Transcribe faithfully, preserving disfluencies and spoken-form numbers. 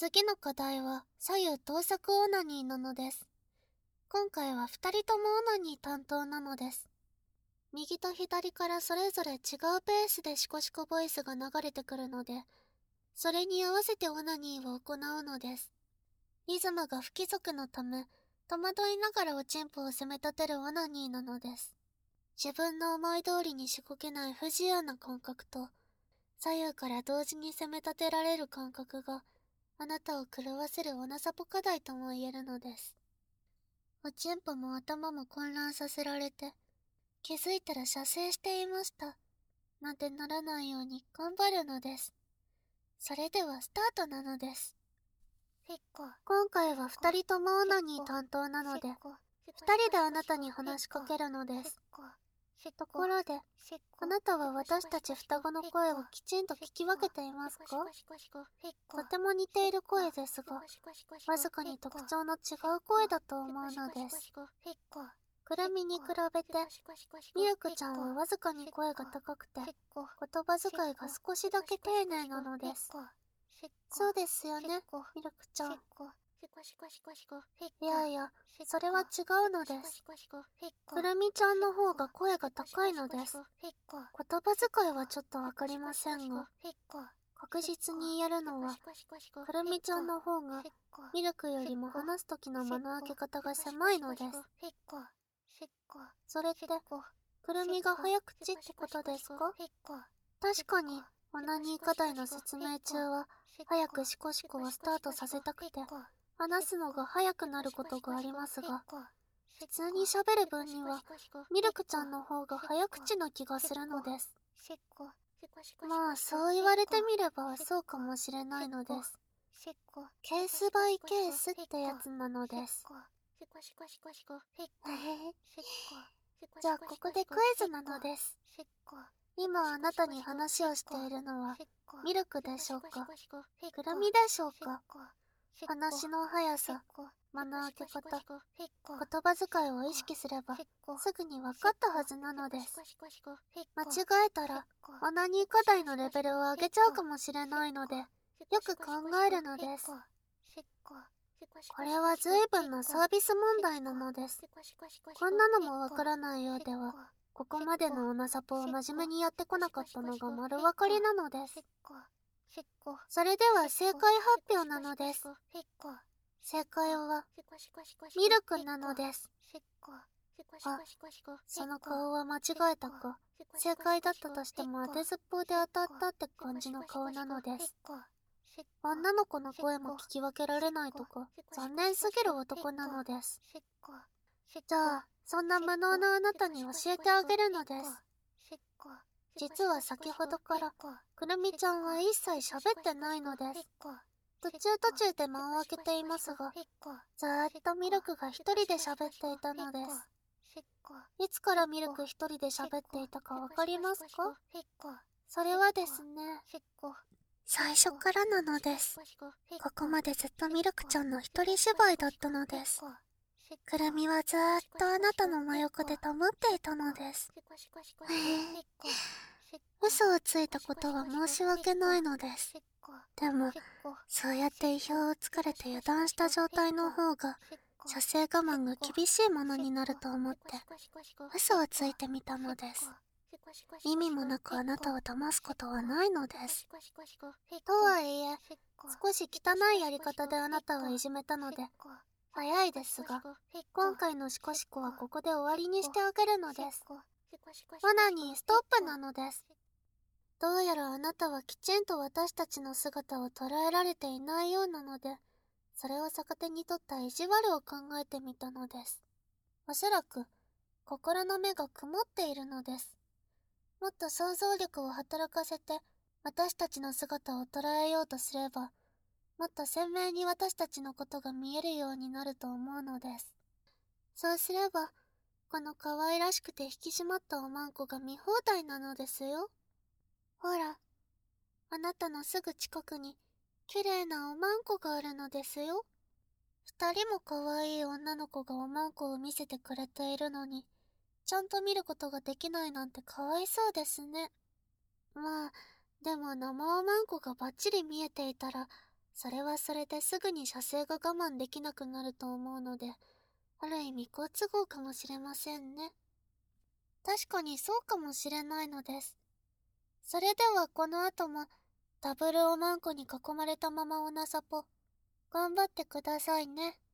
次の課題は左右盗作オナニーなのです。今回は二人ともオナニー担当なのです。右と左からそれぞれ違うペースでシコシコボイスが流れてくるので、それに合わせてオナニーを行うのです。リズムが不規則のため、戸惑いながらおちんぽを責め立てるオナニーなのです。自分の思い通りにしごけない不自由な感覚と、左右から同時に責め立てられる感覚が、あなたを狂わせるオナサポ課題とも言えるのです。おちんぽも頭も混乱させられて、気づいたら射精していました。なんてならないように頑張るのです。それではスタートなのです。今回は二人ともオナニー担当なので、二人であなたに話しかけるのです。ところで、あなたは私たち双子の声をきちんと聞き分けていますか？とても似ている声ですが、わずかに特徴の違う声だと思うのです。くるみに比べて、ミルクちゃんはわずかに声が高くて、言葉遣いが少しだけ丁寧なのです。そうですよね、ミルクちゃん。いやいや、それは違うのです。くるみちゃんの方が声が高いのです。言葉遣いはちょっとわかりませんが、確実に言えるのは、くるみちゃんの方が、ミルクよりも話す時の間の開け方が狭いのです。それって、くるみが早口ってことですか？確かに、オナニー課題の説明中は、早くシコシコをスタートさせたくて、話すのが早くなることがありますが、普通に喋る分には、ミルクちゃんの方が早口な気がするのです。まあ、そう言われてみればそうかもしれないのです。ケースバイケースってやつなのです。じゃあここでクイズなのです。今あなたに話をしているのは、ミルクでしょうか？くるみでしょうか？話の速さ、間の開け方、言葉遣いを意識すれば、すぐに分かったはずなのです。間違えたら、オナニー課題のレベルを上げちゃうかもしれないので、よく考えるのです。これは随分なサービス問題なのです。こんなのもわからないようでは、ここまでのオナサポを真面目にやってこなかったのが丸分かりなのです。それでは正解発表なのです。正解は、ミルクなのです。あ、その顔は間違えたか。正解だったとしても当てずっぽうで当たったって感じの顔なのです。女の子の声も聞き分けられないとか、残念すぎる男なのです。じゃあ、そんな無能なあなたに教えてあげるのです。実は先ほどから、くるみちゃんは一切喋ってないのです。途中途中で間を空けていますが、ずーっとミルクが一人で喋っていたのです。いつからミルク一人で喋っていたかわかりますか？それはですね、最初からなのです。ここまでずっとミルクちゃんの一人芝居だったのです。くるみはずーっとあなたの真横で黙っていたのです。へえ、嘘をついたことは申し訳ないのです。でも、そうやって意表をつかれて油断した状態の方が、射精我慢が厳しいものになると思って、嘘をついてみたのです。意味もなくあなたを騙すことはないのです。とはいえ、少し汚いやり方であなたをいじめたので、早いですが、今回のシコシコはここで終わりにしてあげるのです。オナニーストップなのです。どうやらあなたはきちんと私たちの姿を捉えられていないようなので、それを逆手に取った意地悪を考えてみたのです。おそらく、心の目が曇っているのです。もっと想像力を働かせて、私たちの姿を捉えようとすれば、もっと鮮明に私たちのことが見えるようになると思うのです。そうすれば、この可愛らしくて引き締まったおまんこが見放題なのですよ。ほら、あなたのすぐ近くに、綺麗なおまんこがあるのですよ。二人も可愛い女の子がおまんこを見せてくれているのに、ちゃんと見ることができないなんてかわいそうですね。まあ、でも生おまんこがバッチリ見えていたら、 それはそれですぐに射精が我慢できなくなると思うので、ある意味好都合かもしれませんね。確かにそうかもしれないのです。それではこの後も、ダブルおまんこに囲まれたままおなさぽ、頑張ってくださいね。